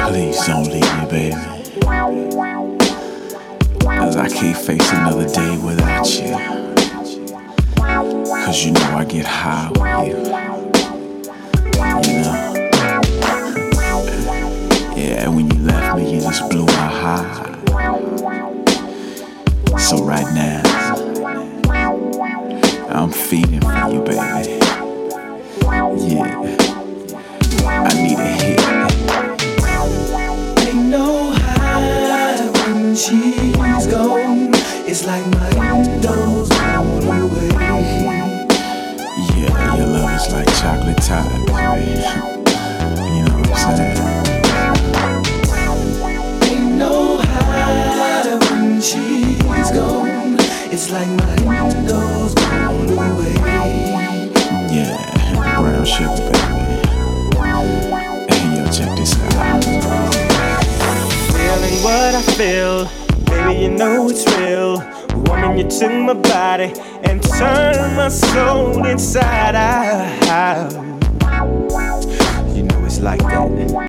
Please don't leave me, baby. Cause I can't face another day without you. Cause you know I get high with you. You know? Yeah, and when you left me, you just blew my high. So right now, I'm feeling for you, baby. Yeah, I need a hit. Ain't no high when she's gone. It's like my windows blown away. Yeah, your love is like chocolate toddy, baby. You know what I'm saying? Ain't no high when she's gone. It's like my windows blown away. Yeah, brown sugar, baby. Hey, yo, check this out. Feeling what I feel, baby, you know it's real. Woman, you took my body and turned my soul inside out. You know it's like that.